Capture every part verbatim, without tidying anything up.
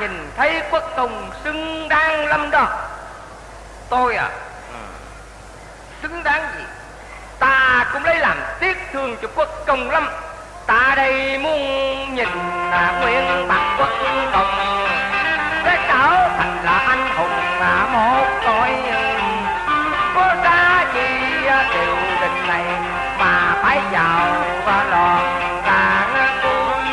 nhìn thấy Quốc Công xứng đáng lắm đó. Tôi à, ừ. xứng đáng gì? Ta cũng lấy làm tiếc thương cho Quốc Công lắm. Ta đây muốn nhìn là nguyên mặt Quốc Công sẽ trở thành là anh hùng là một tội. Có ra gì điều đình này mà phải vào và lòn tàn tôi.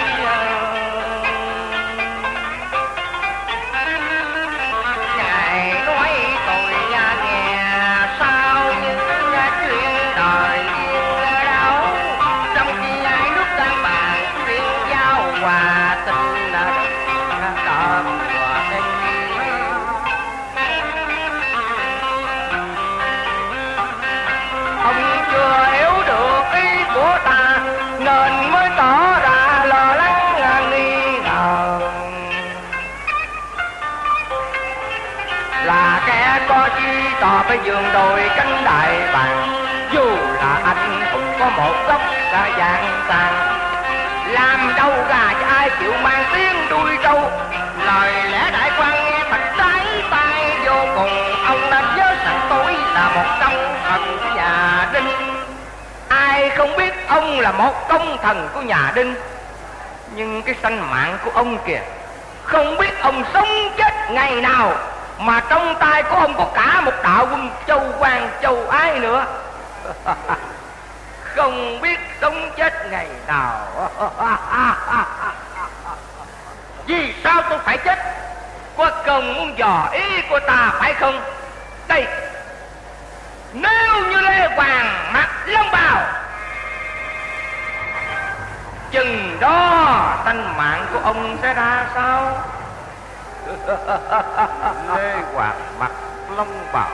Ngài nói tôi nghe sao như chuyện đời đau, trong khi ai nước đang bàn chuyện giao hòa tình đậm của tình. Ông chưa hiểu được ý của ta nên mới tỏ ra lo lắng nghi ngờ, là kẻ có chi tỏ với giường đồi cánh đại bàng. Dù là anh cũng có một góc là vàng tàn, làm đâu gà cho ai chịu mang tiếng đuôi trâu. Lời lẽ đại quan nghe thật trái tai vô cùng. Ông đã nhớ rằng tôi là một công thần nhà Đinh. Ai không biết ông là một công thần của nhà Đinh, nhưng cái sanh mạng của ông kìa, không biết ông sống chết ngày nào mà trong tay của ông có cả một đạo quân châu quan châu ái nữa. Không biết sống chết ngày nào. Vì sao tôi phải chết? Quốc Công muốn dò ý của ta phải không? Đây, nếu như Lê Hoàng mặc long bào, chừng đó tánh mạng của ông sẽ ra sao? Lê Hoàng mặc long bào,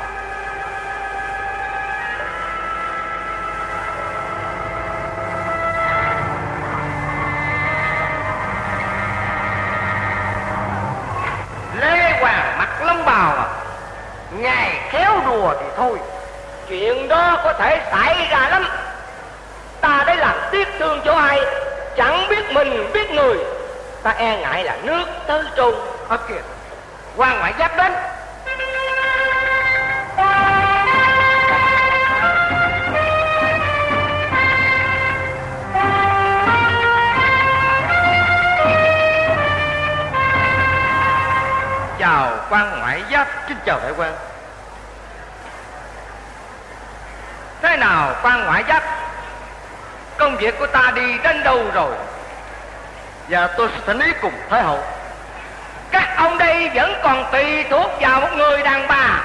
Lê Hoàng mặc long bào à? Ngài khéo đùa thì thôi, chuyện đó có thể xảy ra lắm. Ta đây làm tiếc thương cho ai, chẳng biết mình biết người. Ta e ngại là nước tới trù. Ở kìa, quan ngoại giáp đến. Chào quan ngoại giáp. Kính chào đại quan. Thế nào quan ngoại giáp, công việc của ta đi đến đâu rồi? Dạ tôi sẽ thỉnh ý cùng Thái hậu. Các ông đây vẫn còn tùy thuộc vào một người đàn bà.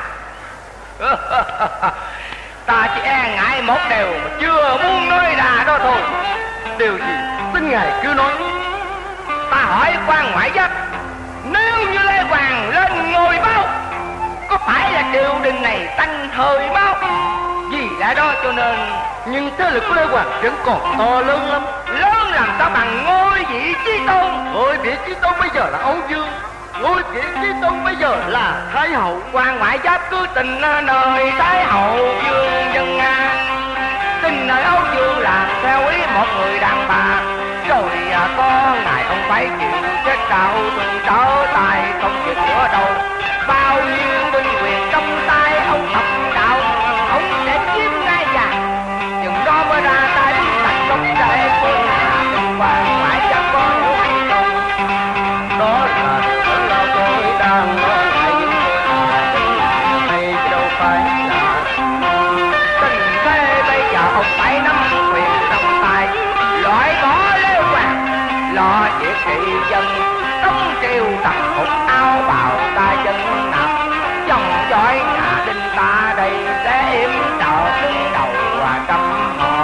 Ta chỉ e ngại một điều mà chưa muốn nói ra đó thôi. Điều gì? Xin ngài cứ nói. Ta hỏi quan ngoại giáp, nếu như Lê Hoàng lên ngôi máu, có phải là triều đình này tanh hơi máu? Vì lẽ đó cho nên, nhưng thế lực của Lê Hoàng vẫn còn to lớn lắm. Lớn làm sao bằng ngôi vị chí tôn? Ngôi vị chí tôn bây giờ là Âu Dương, ngôi vị chí tôn bây giờ là Thái hậu. Quan ngoại giáp cứ tình đời Thái hậu Dương dân Nga, tình đời Âu Dương làm theo ý một người đàn bà. Rồi có ngày ông phải chịu chết đạo từng trở tay không chịu nữa đâu. Bao nhiêu binh quyền trong tay ông thập đạo, ông sẽ chiếm ngai vàng. Chừng đó mới ra tay bức thành công để phương hạ tình quan ngoại giáp có hiểu hay không? Đó là đó là tôi đang nói lại những người này chứ đâu phải là tình thế. Bây giờ ông phải nắm quyền trong tay, loại bỏ Lê Hoàng, lo việc trị dân, tống triều tập phục áo bào ta dân nạp. Dòng dõi nhà Đinh ta đây sẽ yểm trợ đứng đầu và trăm họ.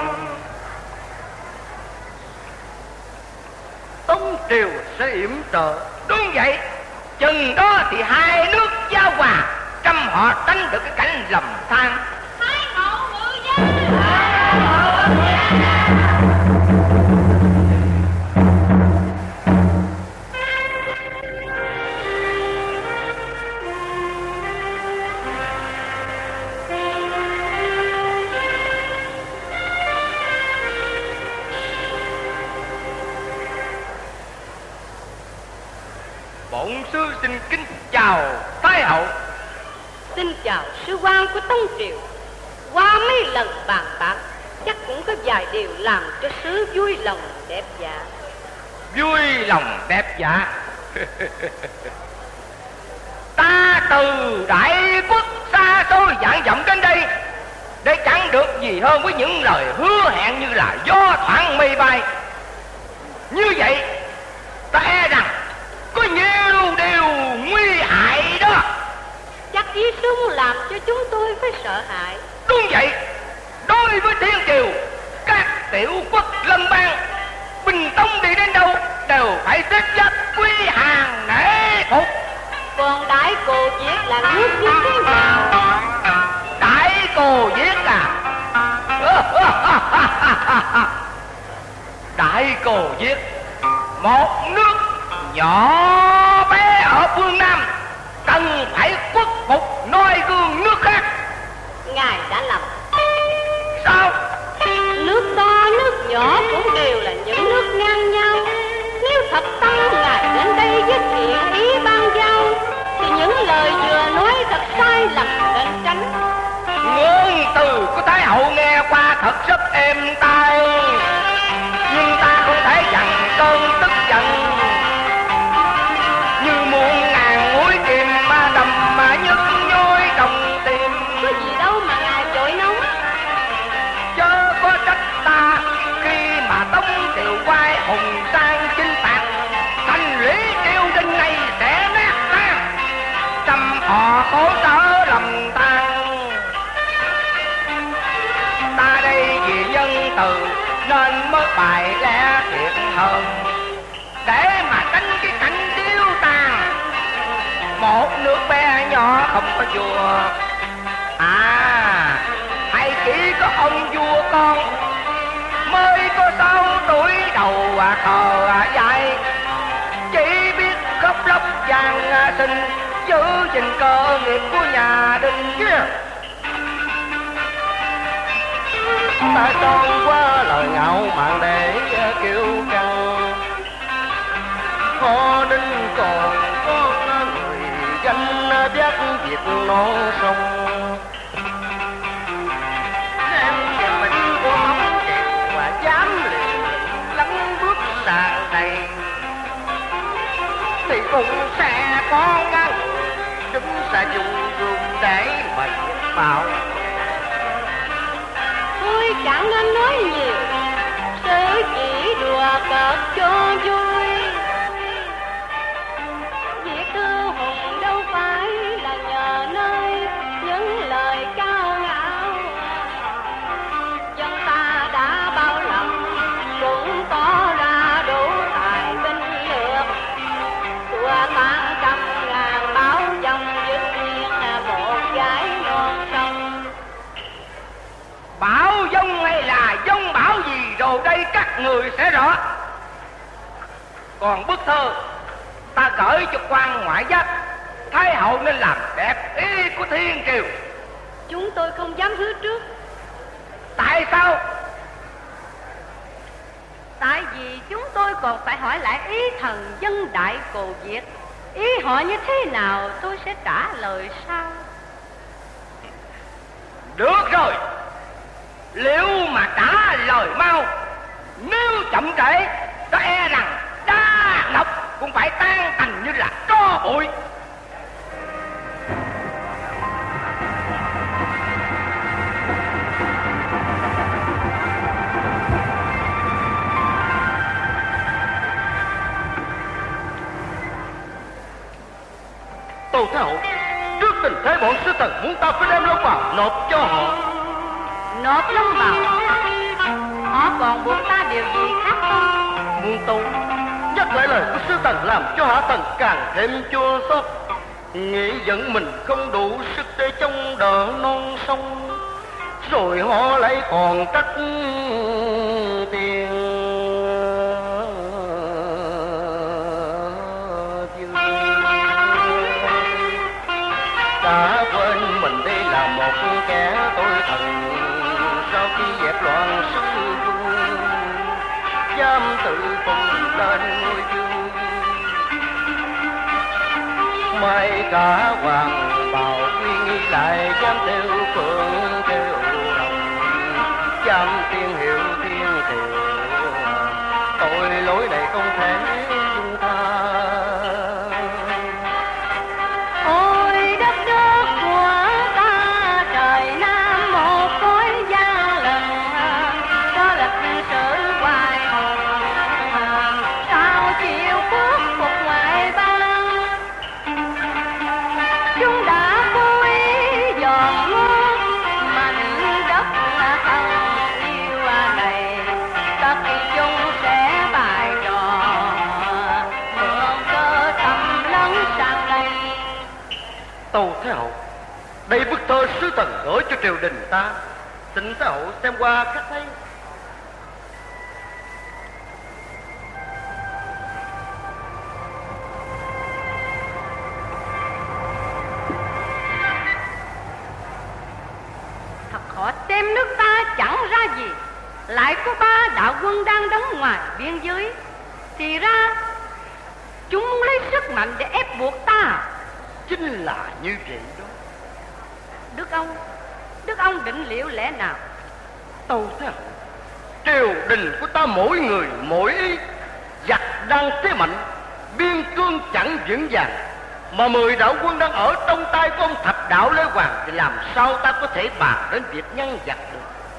Tống triều sẽ yểm trợ. Đúng vậy, chừng đó thì hai nước giao hòa, trăm họ tránh được cái cảnh lầm than. Thái hậu ngự giá. Bổn sứ xin kính chào Thái hậu. Xin chào sứ quan của Tông Triều. Qua mấy lần bàn bạc, chắc cũng có vài điều làm cho sứ vui lòng đẹp dạ. Vui lòng đẹp dạ. Ta từ đại quốc xa xôi vạn vọng đến đây để chẳng được gì hơn với những lời hứa hẹn như là gió thoảng mây bay. Như vậy ta e rằng có nhiều điều nguy hại đó. Chắc ý sứ muốn làm cho chúng tôi phải sợ hãi. Đúng vậy. Đối với thiên triều, các tiểu quốc lân bang, Bình Tông đi đến đâu đều phải xếp giáp quy hàng nể phục. Còn Đại Cồ Việt là nước như thế nào? Đại Cồ Việt à? Đại Cồ Việt, một nước nhỏ bé ở phương Nam, cần phải khuất phục noi gương nước khác. Ngài đã lầm. Sao? Nước to nước nhỏ cũng đều là những nước ngang nhau. Nếu thật tâm ngài đến đây với thiện ý ban giao, thì những lời vừa nói thật sai lầm nên tránh. Ngôn từ của Thái hậu nghe qua thật rất êm tai, nhưng ta không thể dằn cơn tức giận. Như muôn ngàn mũi kim ma đầm mà nhức nhối trong tim. Có gì đâu mà ngài chội nóng. Chớ có trách ta khi mà Tông Triều quay hùng sang chinh phạt, thành lũy triều đình này sẽ nát tan, trăm họ khổ sở lòng tan. Ta đây vì nhân từ nên mới bài lẽ thiện hơn, để mà tránh cái cảnh điêu tàn. Một nước bé nhỏ không có vua, à hay chỉ có ông vua con mới có sáu tuổi đầu à khờ à dại, chỉ biết khóc lóc vàng xin giữ gìn cơ nghiệp của nhà đình chứ. Ta son qua lời ngạo mạn để kêu căng, họ đinh còn có người gánh vác việc non sông. Em nhà mình có móng chịu và dám liều lắng bước sang đây, thì cũng sẽ có ngăn chúng sẽ dùng dùng để mình bảo. Tôi chẳng nên nói nhiều, sứ chỉ đùa cợt cho vui. Việc thư hùng đâu phải là nhờ nơi những lời cao ngạo. Dân ta đã bao lần cũng tỏ ra đủ tài binh lược, xua tan trăm ngàn báo dòng dứt nhiên một dải non sông. Bão giông hay là giông bão gì rồi đây các người sẽ rõ. Còn bức thơ ta gửi cho quan ngoại giáp, Thái hậu nên làm đẹp ý của thiên triều. Chúng tôi không dám hứa trước. Tại sao? Tại vì chúng tôi còn phải hỏi lại ý thần dân Đại Cồ Việt. Ý họ như thế nào tôi sẽ trả lời sau. Được rồi, liệu mà trả lời mau, nếu chậm trễ ta e rằng đa độc cũng phải tan thành như là tro bụi. Tâu Thái hậu, trước tình thế bọn sứ thần muốn ta phải đem Long Bào nộp cho họ. Nộp Long Bào? Họ còn buộc ta điều gì khác không? Muôn Tâu nhắc lại lời của sứ thần làm cho hạ thần càng thêm chua xót, nghĩ giận mình không đủ sức để chống đỡ non sông, rồi họ lại còn trách tiền đã quên mình đây là một kẻ tội thần. Sau khi dẹp loạn sư vương, dám tự cùng lên ngôi vương, mai cả hoàng bào quy nghi lại dám theo phượng theo lòng, dám tiên hiệu thiên thiệu, tội lỗi này không thể dung tha. Ôi đất nước của ta trời Nam một khối gia lần, có lịch sử hoài hùng, sao chịu khuất phục ngoại bang. Chúng đã cố ý dòm ngó mảnh đất thân yêu này, tất chúng sẽ bài trò mượn cơ thầm lấn sang đây. Tâu Thái Hậu, đây bức thơ sứ thần gửi cho triều đình ta, xin Thái Hậu xem qua cách thấy. Thật khó xem nước ta chẳng ra gì, lại có ba đạo quân đang đóng ngoài biên giới, thì ra chúng muốn lấy sức mạnh để ép buộc ta. Chính là như vậy đó. Đức ông, Đức ông định liệu lẽ nào? Tâu Thái Hậu, triều đình của ta mỗi người mỗi ý, giặc đang thế mạnh, biên cương chẳng vững vàng, mà mười đạo quân đang ở trong tay của ông Thập Đạo Lê Hoàng, thì làm sao ta có thể bàn đến việc ngăn giặc được?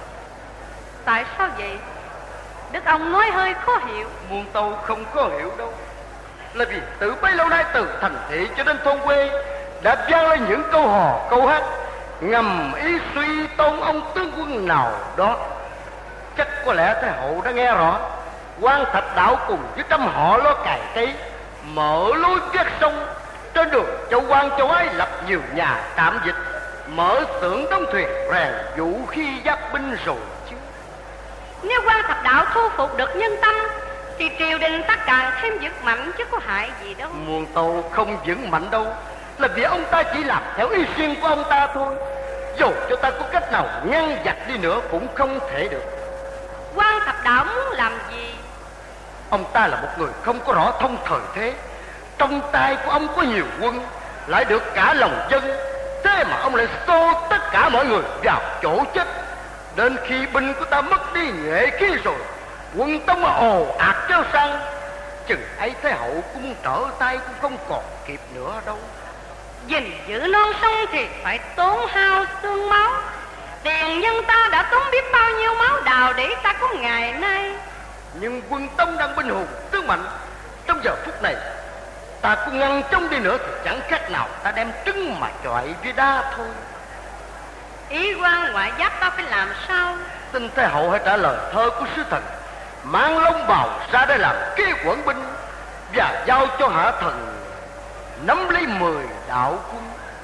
Tại sao vậy? Đức ông nói hơi khó hiểu. Muôn Tâu không có hiểu đâu, là vì từ bấy lâu nay từ thành thị cho đến thôn quê đã vang lên những câu hò câu hát ngầm ý suy tôn ông tướng quân nào đó. Chắc có lẽ Thái Hậu đã nghe rõ, quan Thập Đạo cùng với trăm họ lo cày cấy, mở lối vét sông, trên đường châu Quan châu Ái lập nhiều nhà tạm dịch, mở xưởng đóng thuyền rèn vũ khí giáp binh rồi chứ. Nếu quan Thập Đạo thu phục được nhân tâm, thì triều đình ta càng thêm vững mạnh chứ có hại gì đâu. Muôn Tâu không vững mạnh đâu, là vì ông ta chỉ làm theo ý riêng của ông ta thôi. Dù cho ta có cách nào ngăn giặc đi nữa cũng không thể được. Quan Thập Đạo muốn làm gì? Ông ta là một người không có rõ thông thời thế, trong tay của ông có nhiều quân, lại được cả lòng dân, thế mà ông lại xô tất cả mọi người vào chỗ chết. Đến khi binh của ta mất đi nhuệ khí rồi, quân tống ồ ạt kéo sang, chừng ấy Thái Hậu cũng trở tay cũng không còn kịp nữa đâu. Gìn giữ non sông thì phải tốn hao xương máu, tiền nhân ta đã tốn biết bao nhiêu máu đào để ta có ngày nay. Nhưng quân Tống đang binh hùng tướng mạnh, trong giờ phút này ta có ngăn chống đi nữa thì chẳng khác nào ta đem trứng mà chọi với đá thôi. Ý quan ngoại giáp ta phải làm sao? Xin Thái Hậu hãy trả lời thơ của sứ thần, mang lông bào ra đây làm kế quận binh, và giao cho hạ thần nắm lấy mười đạo quân.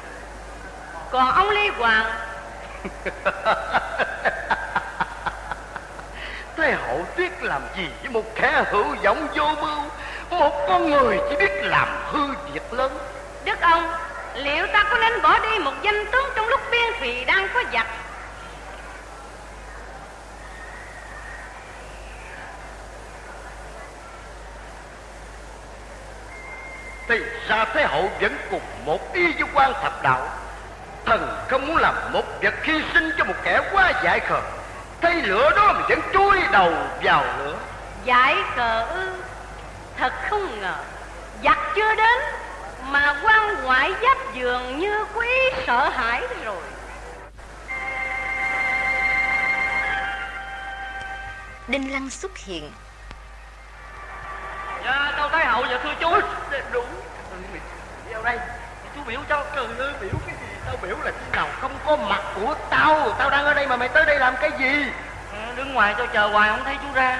Còn ông Lê Hoàng? Thái Hậu tiếc làm gì với một kẻ hữu vọng vô mưu, một con người chỉ biết làm hư việc lớn. Đức ông, liệu ta có nên bỏ đi một danh tướng trong lúc biên thùy đang có giặc? Thì ra Thái Hậu vẫn cùng một ý với quan Thập Đạo. Thần không muốn làm một vật hy sinh cho một kẻ quá dại khờ, thấy lửa đó mà vẫn chui đầu vào lửa. Dại khờ ư? Thật không ngờ, giặc chưa đến mà quan ngoại giáp dường như có ý sợ hãi rồi. Đinh Lăng xuất hiện. Dạ tâu Thái Hậu, dạ thưa chú. Đúng. Vào đây, Chú biểu cho. trời ơi, biểu cái gì? Tao biểu là khi nào không có mặt của tao. Tao đang ở đây mà mày tới đây làm cái gì? À, đứng ngoài tôi chờ hoài không thấy chú ra.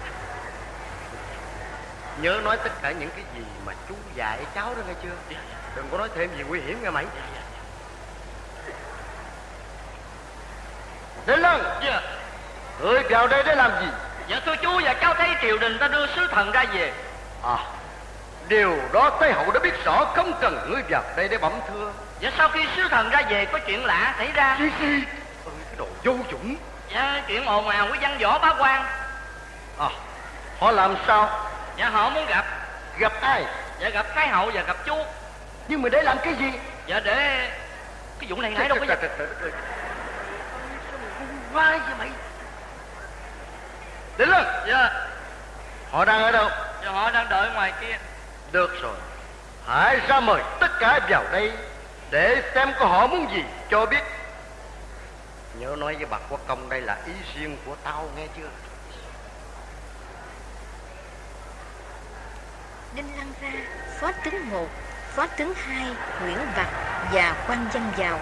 Nhớ nói tất cả những cái gì mà chú dạy cháu đó nghe chưa? Dạ, dạ. Đừng có nói thêm gì nguy hiểm nghe mày. Dạ, dạ. Đinh Lăng. Dạ. Ngươi vào đây để làm gì? Dạ thưa chú, dạ cháu thấy triều đình ta đưa sứ thần ra về. À, điều đó Thái Hậu đã biết rõ, không cần ngươi vào đây để bẩm thưa. Dạ sau khi sứ thần ra về có chuyện lạ xảy ra. Gì gì? Ôi, cái đồ vô dụng. Dạ chuyện ồn ào với văn võ bá quan. À, họ làm sao? Dạ họ muốn gặp. Gặp ai? Dạ gặp Thái Hậu và gặp chú. Nhưng mà để làm cái gì? Dạ để... Cái vụ này nãy đâu có gì. Vai vậy mày? Đến lên. Dạ. Họ đang ở đâu? Dạ họ đang đợi ngoài kia. Được rồi, hãy ra mời tất cả vào đây để xem có họ muốn gì cho biết. Nhớ nói với bà Quốc Công đây là ý riêng của tao, nghe chưa? Đinh Lăng ra, phó tướng một, phó tướng hai, Nguyễn Bạc và quan văn vào.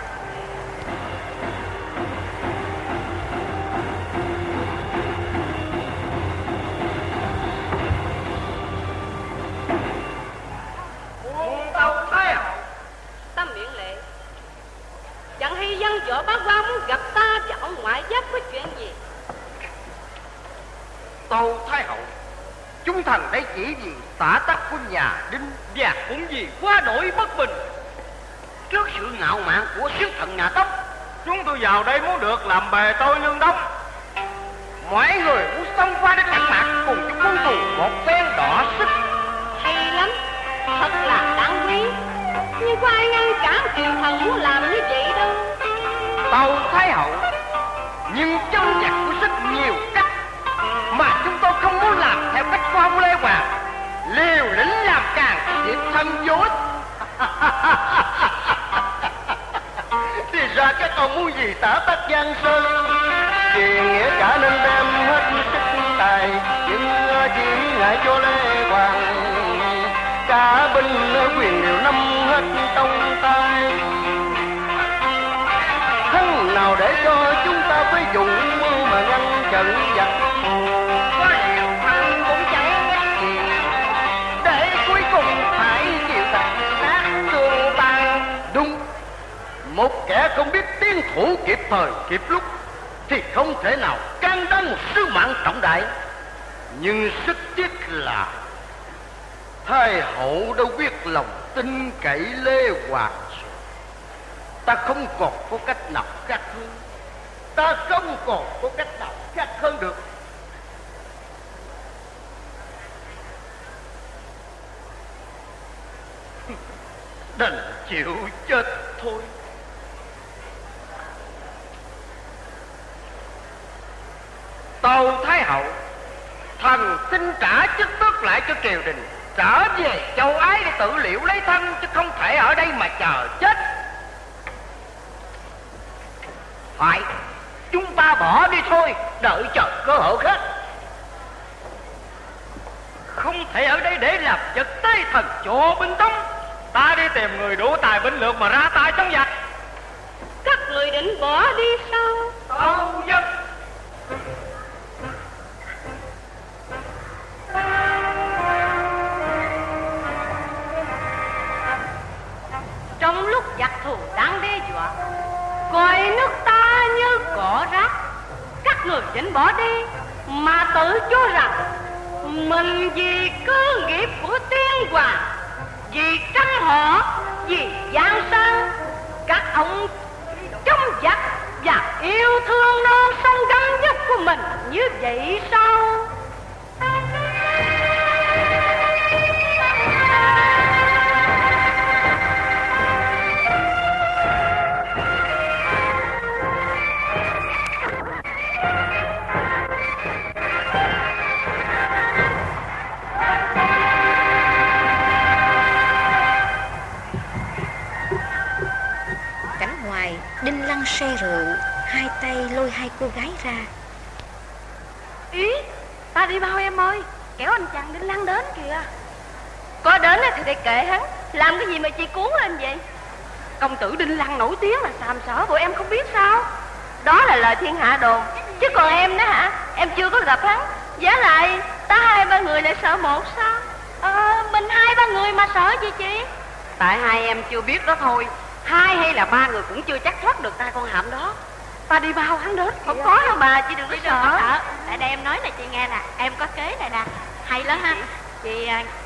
Tâu Thái Hậu. Tâm miệng lệ, chẳng hay văn võ bá quan muốn gặp ta vào ngoại giáp có chuyện gì? Tâu Thái Hậu, chúng thần đây chỉ vì tả tắc của nhà Đinh và cũng vì quá đổi bất bình. Trước sự ngạo mạn của siêu thần nhà Tống, chúng tôi vào đây muốn được làm bề tôi lương đông. Mọi người muốn xông qua để cạnh mặt cùng chúng quân thù một phen đỏ sức. Hay lắm, thật là đáng quý. Nhưng có ai ngăn cản triều thần muốn làm như vậy đâu. Tâu Thái Hậu, nhưng trong giặc có rất nhiều cách mà chúng tôi không muốn làm theo cách của ông Lê Hoàng. Liều lĩnh làm càng việc thân vô ích. Thì ra các con muốn gì tả tắc Giang Sơn, thì nghĩa cả nên đem hết sức tài, nhưng chỉ ngại cho Lê Hoàng. Cả binh quyền đều nắm hết trong tay, hắn nào để cho chúng ta phải dùng mà ngăn chặn giặc. Có điều hắn cũng chẳng biết gì, để cuối cùng phải chịu tàn sát thương tan. Đúng, một kẻ không biết tiến thủ kịp thời kịp lúc thì không thể nào can đảm một sứ mạng trọng đại. Nhưng rất tiếc là Thái hậu đã quyết lòng tin cậy Lê Hoàng rồi. Ta không còn có cách nào khác hơn. Ta không còn có cách nào khác hơn được. Đành chịu chết thôi. Tâu Thái Hậu, thần xin trả chức tước lại cho triều đình, trở về châu Ái để tự liệu lấy thân, chứ không thể ở đây mà chờ chết. Phải, chúng ta bỏ đi thôi, đợi chờ cơ hội khác. Không thể ở đây để làm vật tay thần cho binh Tống. Ta đi tìm người đủ tài binh lược mà ra tay chống giặc. Các người định bỏ đi sao? Tâu dân. Trong lúc giặc thù đang đe dọa, coi nước ta như cỏ rác, các người định bỏ đi mà tự cho rằng mình vì cơ nghiệp của tiên hoàng, vì trăm họ, vì giang sơn, các ông chống giặc và yêu thương non sông gắn nhất của mình như vậy sao? Đinh Lăng say rượu, hai tay lôi hai cô gái ra. Ý, ta đi bao em ơi, kéo anh chàng Đinh Lăng đến kìa. Có đến thì để kệ hắn, làm cái gì mà chị cuốn lên vậy? Công tử Đinh Lăng nổi tiếng là sàm sỡ, bộ em không biết sao? Đó là lời thiên hạ đồn, chứ còn em đó hả, em chưa có gặp hắn. Giá lại, ta hai ba người lại sợ một sao? Ờ, mình hai ba người mà sợ gì chị? Tại hai em chưa biết đó thôi. Hai hay là ba người cũng chưa chắc thoát được tay con hạm đó. Ta đi bao hắn đến. Không có đâu bà, chị đừng có sợ. Tại đây em nói là chị nghe nè, em có kế này nè, hay lắm ha. Chị